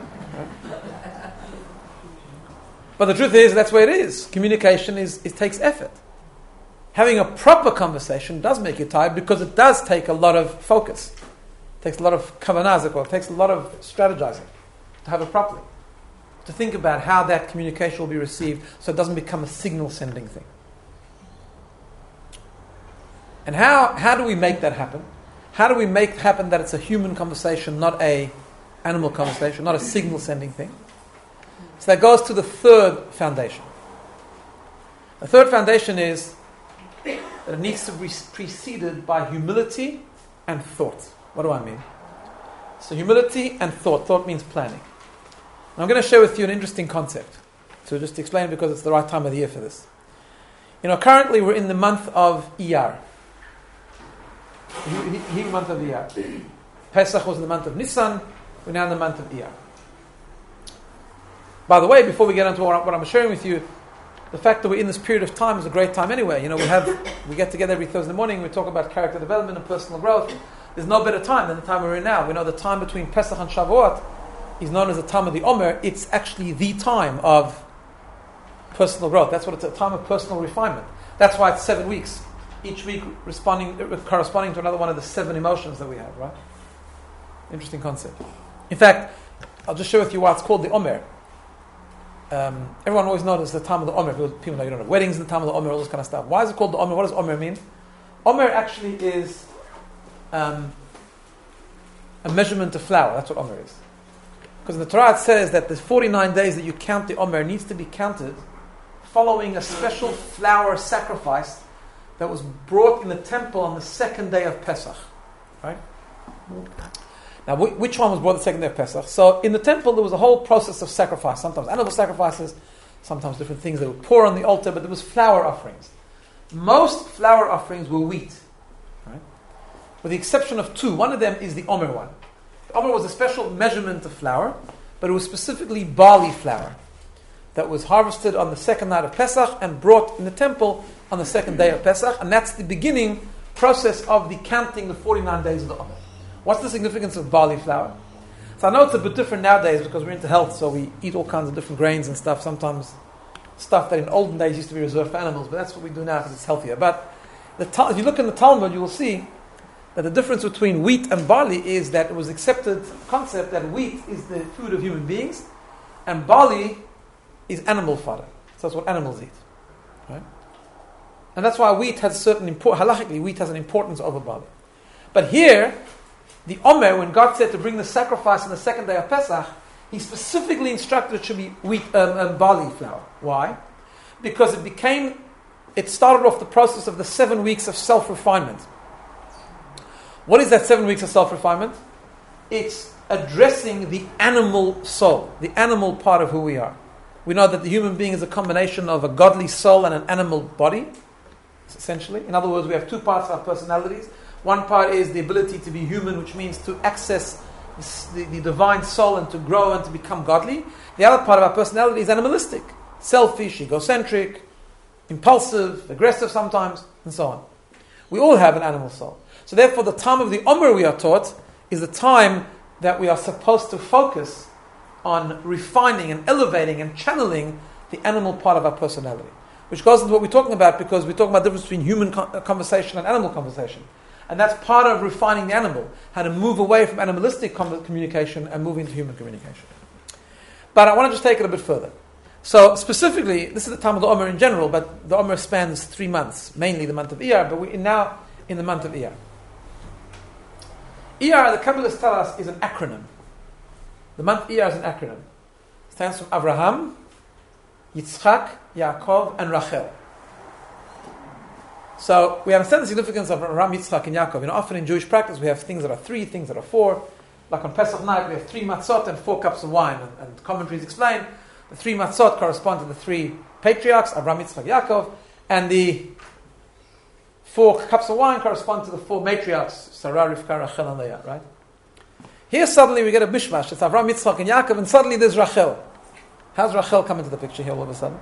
But the truth is, that's where it is. Communication is it takes effort. Having a proper conversation does make you tired because it does take a lot of focus. It takes a lot of kavanah, it takes a lot of strategizing to have it properly. To think about how that communication will be received so it doesn't become a signal sending thing. And how, how do we make that happen? How do we make it happen that it's a human conversation, not a animal conversation, not a signal sending thing? So that goes to the third foundation. The third foundation is that it needs to be preceded by humility and thought. What do I mean? So humility and thought. Thought means planning. And I'm going to share with you an interesting concept. So just to explain it because it's the right time of the year for this. You know, currently we're in the month of Iyar. He month of Iyar. Pesach was in the month of Nisan. We're now in the month of Iyar. By the way, before we get into what I'm sharing with you, the fact that we're in this period of time is a great time anyway. You know, we have we get together every Thursday morning. We talk about character development and personal growth. There's no better time than the time we're in now. We know the time between Pesach and Shavuot is known as the time of the Omer. It's actually the time of personal growth. That's what it's a time of personal refinement. That's why it's seven weeks. Each week responding, corresponding to another one of the seven emotions that we have, right? Interesting concept. In fact, I'll just share with you why it's called the Omer. Um, everyone always knows the time of the Omer. People know you don't have weddings in the time of the Omer, all this kind of stuff. Why is it called the Omer? What does Omer mean? Omer actually is um, a measurement of flour. That's what Omer is. Because the Torah says that the forty-nine days that you count the Omer needs to be counted following a special flour sacrifice that was brought in the temple on the second day of Pesach. Right? Now, which one was brought the second day of Pesach? So, in the temple, there was a whole process of sacrifice. Sometimes animal sacrifices, sometimes different things that were poured on the altar, but there was flour offerings. Most flour offerings were wheat, right? With the exception of two. One of them is the Omer one. The Omer was a special measurement of flour, but it was specifically barley flour that was harvested on the second night of Pesach and brought in the temple on the second day of Pesach, and that's the beginning process of the counting the forty-nine days of the Omer. What's the significance of barley flour? So I know it's a bit different nowadays because we're into health, so we eat all kinds of different grains and stuff, sometimes stuff that in olden days used to be reserved for animals, but that's what we do now because it's healthier. But the, if you look in the Talmud, you will see that the difference between wheat and barley is that it was accepted concept that wheat is the food of human beings and barley is animal fodder. So that's what animals eat. Right? And that's why wheat has a certain import, halachically, wheat has an importance over barley. But here, the Omer, when God said to bring the sacrifice on the second day of Pesach, He specifically instructed it should be wheat, um, um, barley flour. Why? Because it became, it started off the process of the seven weeks of self-refinement. What is that seven weeks of self-refinement? It's addressing the animal soul, the animal part of who we are. We know that the human being is a combination of a godly soul and an animal body, essentially. In other words, we have two parts of our personalities. One part is the ability to be human, which means to access the, the divine soul and to grow and to become godly. The other part of our personality is animalistic, selfish, egocentric, impulsive, aggressive sometimes, and so on. We all have an animal soul. So therefore, the time of the Omer, we are taught, is the time that we are supposed to focus on refining and elevating and channeling the animal part of our personality. Which goes into what we're talking about, because we're talking about the difference between human conversation and animal conversation. And that's part of refining the animal, how to move away from animalistic communication and move into human communication. But I want to just take it a bit further. So specifically, this is the time of the Omer in general, but the Omer spans three months, mainly the month of Iyar, but we're now in the month of Iyar. Iyar, the Kabbalists tell us, is an acronym. The month Iyar is an acronym. It stands for Abraham, Yitzchak, Yaakov, and Rachel. So we understand the significance of Abraham, Yitzchak, and Yaakov. You know, often in Jewish practice we have things that are three, things that are four. Like on Pesach night we have three matzot and four cups of wine. And, and commentaries explain the three matzot correspond to the three patriarchs, Abraham, Yitzchak, Yaakov, and the four cups of wine correspond to the four matriarchs, Sarah, Rivka, Rachel, and Leah, right? Here suddenly we get a mishmash. It's Abraham, Yitzchak, and Yaakov, and suddenly there's Rachel. How's Rachel come into the picture here all of a sudden?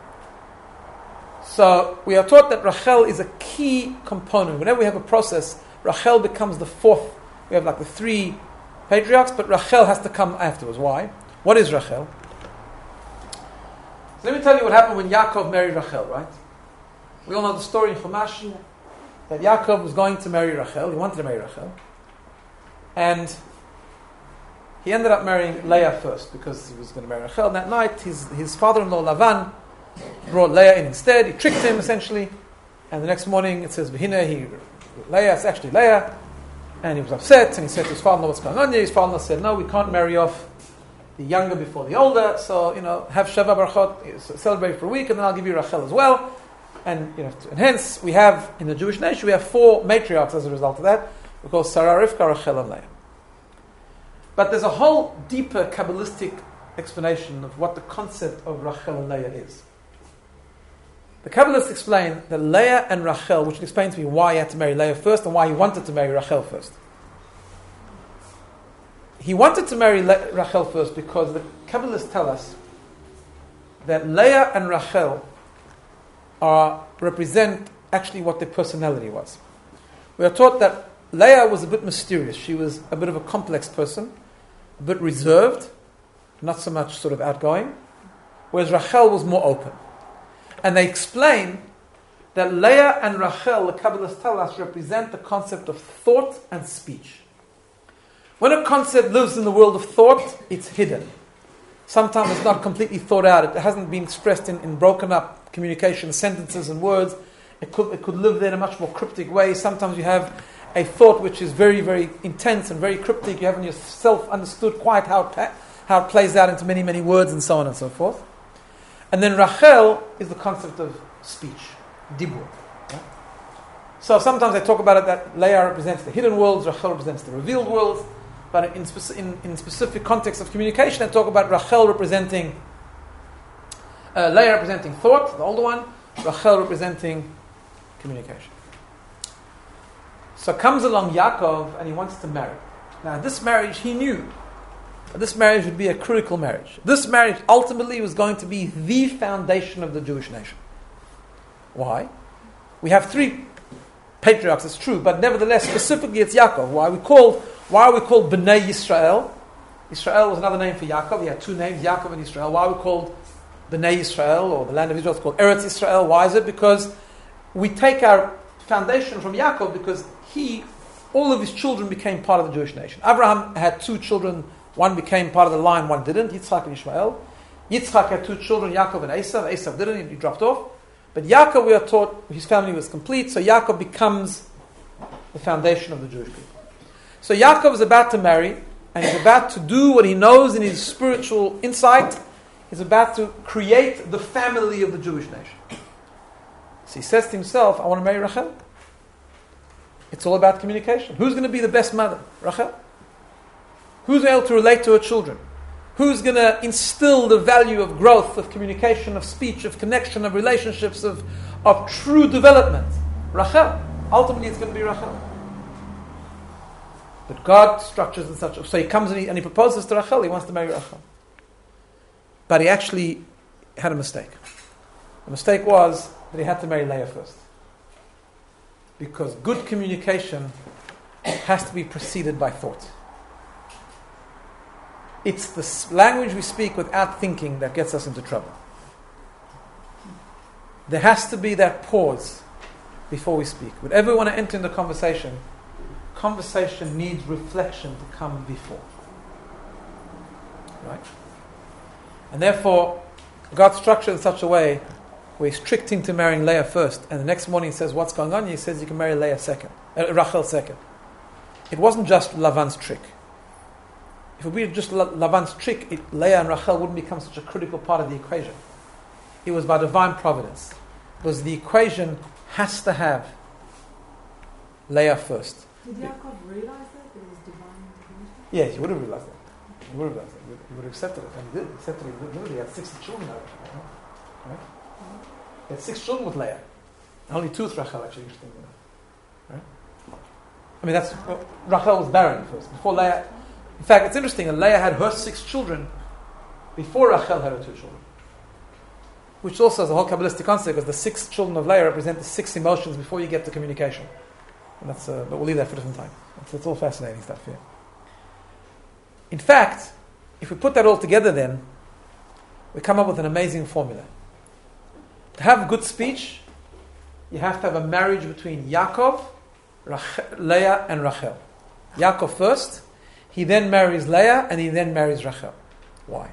So we are taught that Rachel is a key component. Whenever we have a process, Rachel becomes the fourth. We have like the three patriarchs, but Rachel has to come afterwards. Why? What is Rachel? So let me tell you what happened when Yaakov married Rachel, right? We all know the story in Chumash that Yaakov was going to marry Rachel. He wanted to marry Rachel. And he ended up marrying Leah first because he was going to marry Rachel. And that night, his, his father-in-law Lavan brought Leah in instead. He tricked him essentially. And the next morning it says, V'hina, he, Leah, it's actually Leah. And he was upset and he said to his father-in-law, what's going on here? His father-in-law said, no, we can't marry off the younger before the older. So, you know, have Sheva Barachot, celebrate for a week, and then I'll give you Rachel as well. And, you know, and hence we have, in the Jewish nation, we have four matriarchs as a result of that. We call Sarah, Rivka, Rachel, and Leah. But there's a whole deeper Kabbalistic explanation of what the concept of Rachel and Leah is. The Kabbalists explain that Leah and Rachel, which explains to me why he had to marry Leah first and why he wanted to marry Rachel first. He wanted to marry Le- Rachel first because the Kabbalists tell us that Leah and Rachel are, represent actually what their personality was. We are taught that Leah was a bit mysterious. She was a bit of a complex person, a bit reserved, not so much sort of outgoing, whereas Rachel was more open. And they explain that Leah and Rachel, the Kabbalists tell us, represent the concept of thought and speech. When a concept lives in the world of thought, it's hidden. Sometimes it's not completely thought out. It hasn't been expressed in, in broken up communication, sentences and words. It could, it could live there in a much more cryptic way. Sometimes you have a thought which is very, very intense and very cryptic. You haven't yourself understood quite how it, how it plays out into many, many words and so on and so forth. And then Rachel is the concept of speech, dibur. Yeah? So sometimes I talk about it that Leah represents the hidden worlds, Rachel represents the revealed worlds. But in, speci- in, in specific context of communication, I talk about Rachel representing, uh, Leah representing thought, the older one, Rachel representing communication. So comes along Yaakov and he wants to marry. Now this marriage he knew. This marriage would be a critical marriage. This marriage ultimately was going to be the foundation of the Jewish nation. Why? We have three patriarchs, it's true, but nevertheless, specifically it's Yaakov. Why we called, why are we called Bnei Yisrael? Israel was another name for Yaakov. He had two names, Yaakov and Israel. Why are we called Bnei Yisrael, or the land of Israel is called Eretz Yisrael? Why is it? Because we take our foundation from Yaakov because he all of his children became part of the Jewish nation. Abraham had two children, one became part of the line, one didn't, Yitzchak and Ishmael. Yitzchak had two children, Yaakov and Esav. Esav didn't, he dropped off. But Yaakov, we are taught, his family was complete, so Yaakov becomes the foundation of the Jewish people. So Yaakov is about to marry, and he's about to do what he knows in his spiritual insight. He's about to create the family of the Jewish nation. So he says to himself, I want to marry Rachel. It's all about communication. Who's going to be the best mother? Rachel. Who's able to relate to her children? Who's going to instill the value of growth, of communication, of speech, of connection, of relationships, of, of true development? Rachel. Ultimately, it's going to be Rachel. But God structures in such a... So he comes and he, and he proposes to Rachel. He wants to marry Rachel. But he actually had a mistake. The mistake was that he had to marry Leah first. Because good communication has to be preceded by thought. It's the language we speak without thinking that gets us into trouble. There has to be that pause before we speak. Whenever we want to enter into conversation, conversation needs reflection to come before. Right? And therefore, God structured in such a way where He's tricked him to marrying Leah first, and the next morning He says, what's going on? He says you can marry Leah second, uh, Rachel second. It wasn't just Lavan's trick. If it were just Lavan's trick, it, Leah and Rachel wouldn't become such a critical part of the equation. It was by divine providence. Because the equation has to have Leah first. Did Yaakov realize that? It was divine intervention? Yes, he would have realized that. He would have realized that. He would have accepted it. And he did. Accepted it. Remember, he had sixty children out of it. Right? He had six children with Leah. Only two with Rachel, actually, interesting. Right? I mean, that's... Well, Rachel was barren first. Before Leah... In fact, it's interesting that Leah had her six children before Rachel had her two children. Which also is a whole Kabbalistic concept, because the six children of Leah represent the six emotions before you get to communication. And that's, uh, but we'll leave that for a different time. It's, it's all fascinating stuff here. In fact, if we put that all together then, we come up with an amazing formula. To have good speech, you have to have a marriage between Yaakov, Rachel, Leah and Rachel. Yaakov first, he then marries Leah, and he then marries Rachel. Why?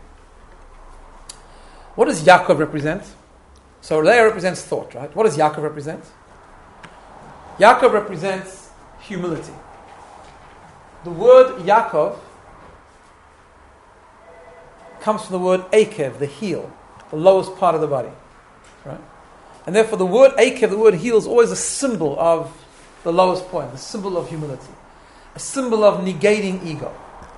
What does Yaakov represent? So Leah represents thought, right? What does Yaakov represent? Yaakov represents humility. The word Yaakov comes from the word akev, the heel, the lowest part of the body. Right? And therefore the word akev, the word heel, is always a symbol of the lowest point, the symbol of humility, a symbol of negating ego.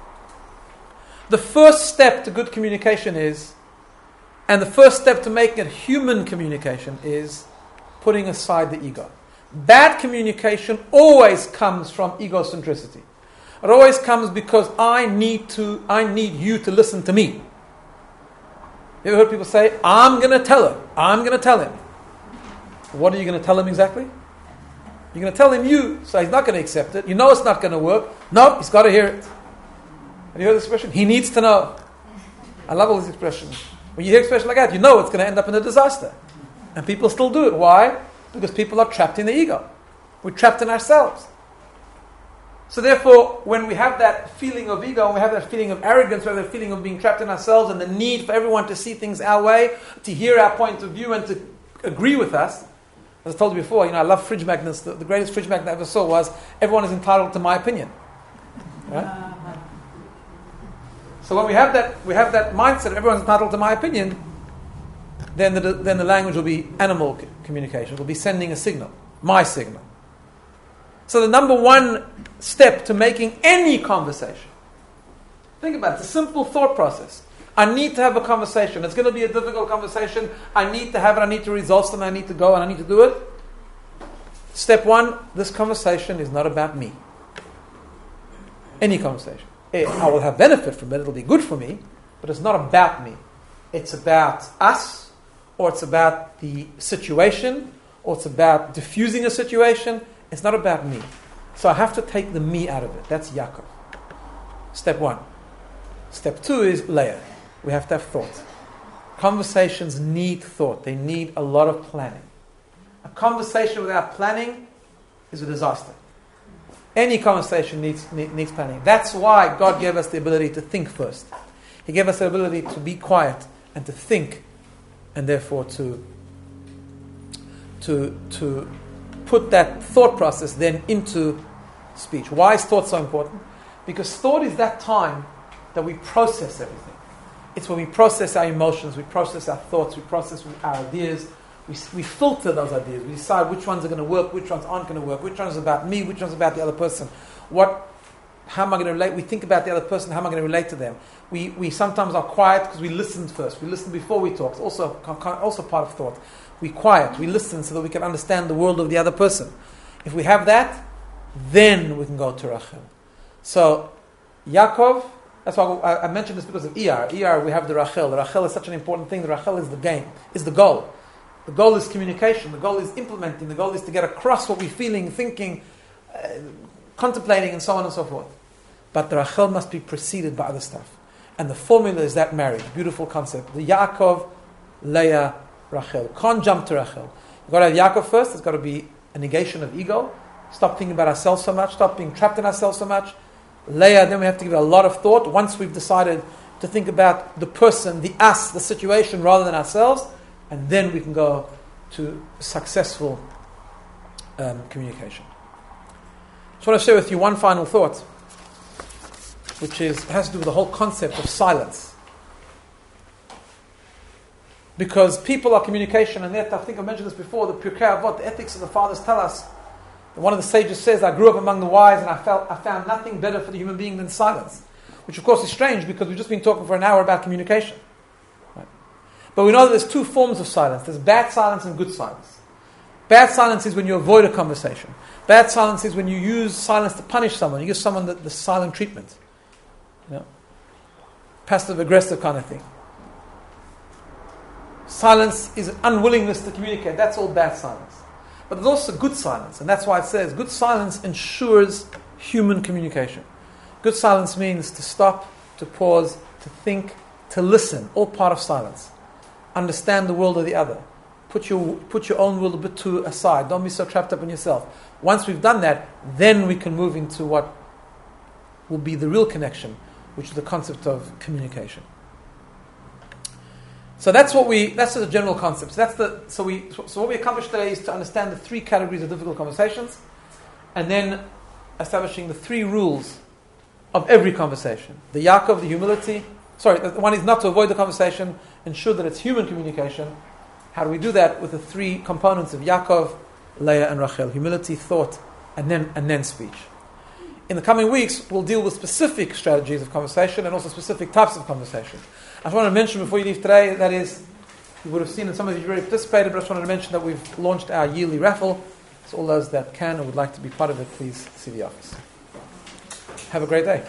The first step to good communication is, and the first step to making it human communication is putting aside the ego. Bad communication always comes from egocentricity. It always comes because I need to, I need you to listen to me. You ever heard people say, I'm going to tell her, I'm going to tell him. What are you going to tell him exactly? You're going to tell him you, so he's not going to accept it. You know it's not going to work. No, he's got to hear it. Have you heard this expression? He needs to know. I love all these expressions. When you hear expressions like that, you know it's going to end up in a disaster. And people still do it. Why? Because people are trapped in the ego. We're trapped in ourselves. So therefore, when we have that feeling of ego, and we have that feeling of arrogance, we have that feeling of being trapped in ourselves, and the need for everyone to see things our way, to hear our point of view, and to agree with us. As I told you before, you know, I love fridge magnets. The, the greatest fridge magnet I ever saw was, everyone is entitled to my opinion. Right? So when we have that, we have that mindset, everyone's entitled to my opinion, then the, then the language will be animal communication. It will be sending a signal, my signal. So the number one step to making any conversation, think about it, it's a simple thought process. I need to have a conversation. It's going to be a difficult conversation. I need to have it. I need to resolve something. I need to go and I need to do it. Step one, this conversation is not about me. Any conversation. I will have benefit from it. It'll be good for me. But it's not about me. It's about us, or it's about the situation, or it's about diffusing a situation. It's not about me. So I have to take the me out of it. That's Yaakov. Step one. Step two is Leah. We have to have thought. Conversations need thought. They need a lot of planning. A conversation without planning is a disaster. Any conversation needs needs planning. That's why God gave us the ability to think first. He gave us the ability to be quiet and to think, and therefore to to to put that thought process then into speech. Why is thought so important? Because thought is that time that we process everything. It's when we process our emotions, we process our thoughts, we process our ideas. We, we filter those ideas. We decide which ones are going to work, which ones aren't going to work, which one's about me, which one's about the other person. What, how am I going to relate? We think about the other person, how am I going to relate to them? We we sometimes are quiet because we listened first. We listen before we talk. It's also, also part of thought. We quiet, we listen so that we can understand the world of the other person. If we have that, then we can go to Rachel. So, Yaakov, that's why I, I mentioned this because of E R. E R, we have the Rachel. The Rachel is such an important thing. The Rachel is the game, is the goal. The goal is communication. The goal is implementing. The goal is to get across what we're feeling, thinking, uh, contemplating, and so on and so forth. But the Rachel must be preceded by other stuff. And the formula is that marriage. Beautiful concept. The Yaakov, Leah, Rachel. Can't jump to Rachel. You've got to have Yaakov first. There's got to be a negation of ego. Stop thinking about ourselves so much. Stop being trapped in ourselves so much. Leah, then we have to give it a lot of thought. Once we've decided to think about the person, the us, the situation, rather than ourselves, and then we can go to successful um, communication. I just want to share with you one final thought, which is has to do with the whole concept of silence. Because people are communication, and yet I think I mentioned this before, the Pirkei Avot, the ethics of the fathers tell us, one of the sages says, I grew up among the wise and I felt I found nothing better for the human being than silence. Which of course is strange because we've just been talking for an hour about communication. Right? But we know that there's two forms of silence. There's bad silence and good silence. Bad silence is when you avoid a conversation. Bad silence is when you use silence to punish someone. You give someone the, the silent treatment. You know? Passive aggressive kind of thing. Silence is an unwillingness to communicate. That's all bad silence. But there's also good silence, and that's why it says good silence ensures human communication. Good silence means to stop, to pause, to think, to listen, all part of silence. Understand the world of the other. Put your put your own world a bit to aside. Don't be so trapped up in yourself. Once we've done that, then we can move into what will be the real connection, which is the concept of communication. So that's what we. That's the general concept. So that's the. So we. So what we accomplished today is to understand the three categories of difficult conversations, and then establishing the three rules of every conversation. The Yaakov, the humility. Sorry, the one is not to avoid the conversation. Ensure that it's human communication. How do we do that? With the three components of Yaakov, Leah, and Rachel: humility, thought, and then and then speech. In the coming weeks, we'll deal with specific strategies of conversation and also specific types of conversation. I just wanted to mention before you leave today, that is, you would have seen, and some of you already participated, but I just wanted to mention that we've launched our yearly raffle. So all those that can or would like to be part of it, please see the office. Have a great day.